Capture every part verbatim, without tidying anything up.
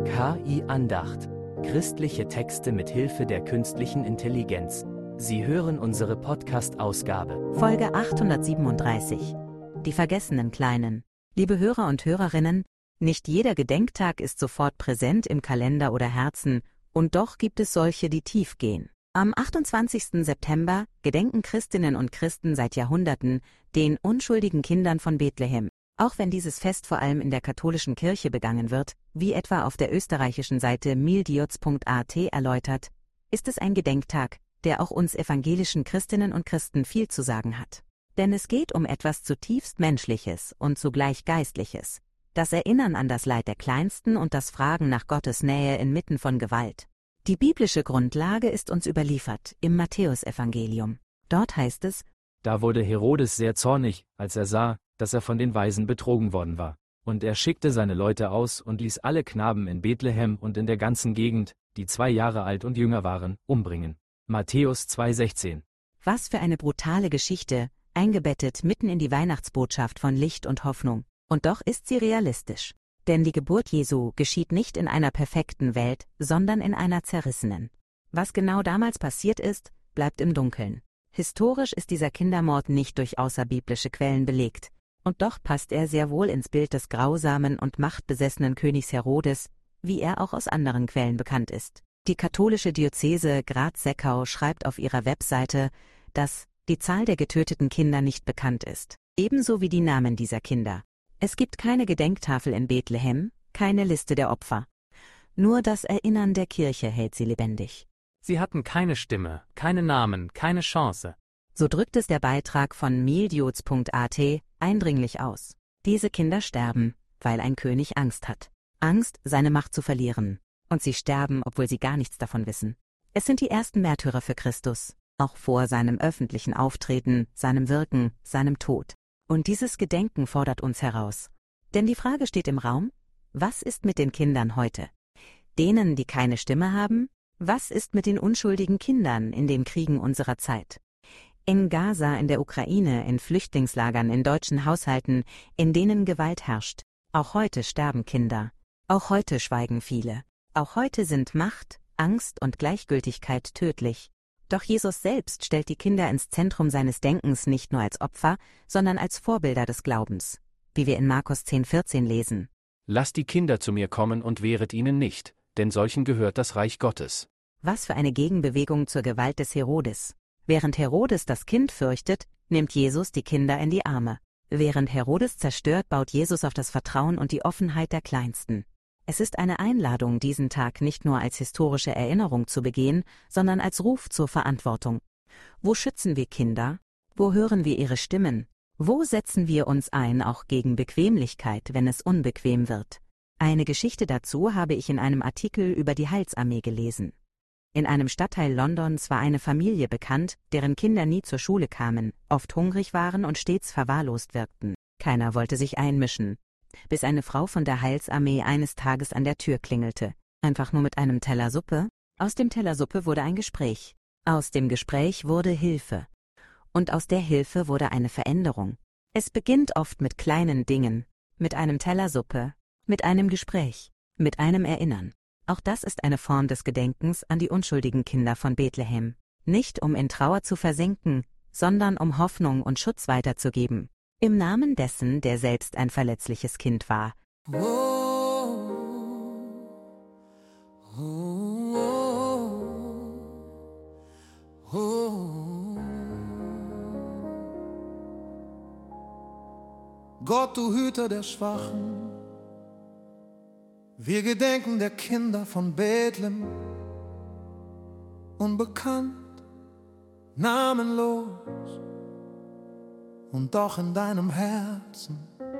K I-Andacht. Christliche Texte mit Hilfe der künstlichen Intelligenz. Sie hören unsere Podcast-Ausgabe. Folge achthundertsiebenunddreißig. Die vergessenen Kleinen. Liebe Hörer und Hörerinnen, nicht jeder Gedenktag ist sofort präsent im Kalender oder Herzen, und doch gibt es solche, die tief gehen. Am achtundzwanzigsten September gedenken Christinnen und Christen seit Jahrhunderten den unschuldigen Kindern von Bethlehem. Auch wenn dieses Fest vor allem in der katholischen Kirche begangen wird, wie etwa auf der österreichischen Seite mildiuz punkt a t erläutert, ist es ein Gedenktag, der auch uns evangelischen Christinnen und Christen viel zu sagen hat. Denn es geht um etwas zutiefst Menschliches und zugleich Geistliches, das Erinnern an das Leid der Kleinsten und das Fragen nach Gottes Nähe inmitten von Gewalt. Die biblische Grundlage ist uns überliefert im Matthäusevangelium. Dort heißt es: Da wurde Herodes sehr zornig, als er sah, dass er von den Weisen betrogen worden war. Und er schickte seine Leute aus und ließ alle Knaben in Bethlehem und in der ganzen Gegend, die zwei Jahre alt und jünger waren, umbringen. Matthäus zwei sechzehn. Was für eine brutale Geschichte, eingebettet mitten in die Weihnachtsbotschaft von Licht und Hoffnung. Und doch ist sie realistisch. Denn die Geburt Jesu geschieht nicht in einer perfekten Welt, sondern in einer zerrissenen. Was genau damals passiert ist, bleibt im Dunkeln. Historisch ist dieser Kindermord nicht durch außerbiblische Quellen belegt. Und doch passt er sehr wohl ins Bild des grausamen und machtbesessenen Königs Herodes, wie er auch aus anderen Quellen bekannt ist. Die katholische Diözese Graz-Seckau schreibt auf ihrer Webseite, dass die Zahl der getöteten Kinder nicht bekannt ist, ebenso wie die Namen dieser Kinder. Es gibt keine Gedenktafel in Bethlehem, keine Liste der Opfer. Nur das Erinnern der Kirche hält sie lebendig. Sie hatten keine Stimme, keine Namen, keine Chance. So drückt es der Beitrag von mildiuz punkt a t eindringlich aus. Diese Kinder sterben, weil ein König Angst hat. Angst, seine Macht zu verlieren. Und sie sterben, obwohl sie gar nichts davon wissen. Es sind die ersten Märtyrer für Christus, auch vor seinem öffentlichen Auftreten, seinem Wirken, seinem Tod. Und dieses Gedenken fordert uns heraus. Denn die Frage steht im Raum: Was ist mit den Kindern heute? Denen, die keine Stimme haben? Was ist mit den unschuldigen Kindern in den Kriegen unserer Zeit? In Gaza, in der Ukraine, in Flüchtlingslagern, in deutschen Haushalten, in denen Gewalt herrscht. Auch heute sterben Kinder. Auch heute schweigen viele. Auch heute sind Macht, Angst und Gleichgültigkeit tödlich. Doch Jesus selbst stellt die Kinder ins Zentrum seines Denkens nicht nur als Opfer, sondern als Vorbilder des Glaubens, wie wir in Markus zehn vierzehn lesen. Lasst die Kinder zu mir kommen und wehret ihnen nicht, denn solchen gehört das Reich Gottes. Was für eine Gegenbewegung zur Gewalt des Herodes. Während Herodes das Kind fürchtet, nimmt Jesus die Kinder in die Arme. Während Herodes zerstört, baut Jesus auf das Vertrauen und die Offenheit der Kleinsten. Es ist eine Einladung, diesen Tag nicht nur als historische Erinnerung zu begehen, sondern als Ruf zur Verantwortung. Wo schützen wir Kinder? Wo hören wir ihre Stimmen? Wo setzen wir uns ein, auch gegen Bequemlichkeit, wenn es unbequem wird? Eine Geschichte dazu habe ich in einem Artikel über die Heilsarmee gelesen. In einem Stadtteil Londons war eine Familie bekannt, deren Kinder nie zur Schule kamen, oft hungrig waren und stets verwahrlost wirkten. Keiner wollte sich einmischen. Bis eine Frau von der Heilsarmee eines Tages an der Tür klingelte. Einfach nur mit einem Teller Suppe? Aus dem Teller Suppe wurde ein Gespräch. Aus dem Gespräch wurde Hilfe. Und aus der Hilfe wurde eine Veränderung. Es beginnt oft mit kleinen Dingen. Mit einem Teller Suppe. Mit einem Gespräch. Mit einem Erinnern. Auch das ist eine Form des Gedenkens an die unschuldigen Kinder von Bethlehem. Nicht um in Trauer zu versinken, sondern um Hoffnung und Schutz weiterzugeben. Im Namen dessen, der selbst ein verletzliches Kind war. Oh, oh, oh, oh. Gott, du Hüter der Schwachen, wir gedenken der Kinder von Bethlehem, unbekannt, namenlos und doch in deinem Herzen.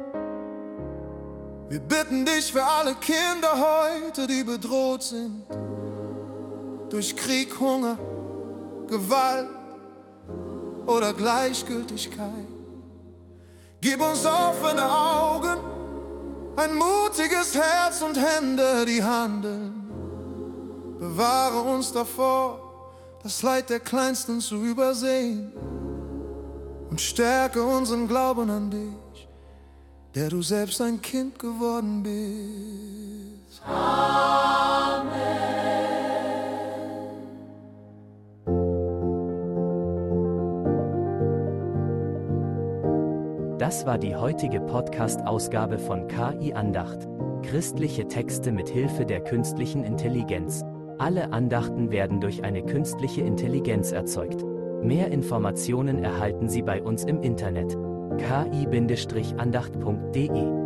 Wir bitten dich für alle Kinder heute, die bedroht sind durch Krieg, Hunger, Gewalt oder Gleichgültigkeit. Gib uns offene Augen, ein mutiges Herz und Hände, die handeln. Bewahre uns davor, das Leid der Kleinsten zu übersehen. Und stärke unseren Glauben an dich, der du selbst ein Kind geworden bist. Das war die heutige Podcast-Ausgabe von K I Andacht. Christliche Texte mit Hilfe der künstlichen Intelligenz. Alle Andachten werden durch eine künstliche Intelligenz erzeugt. Mehr Informationen erhalten Sie bei uns im Internet. k i Bindestrich andacht punkt de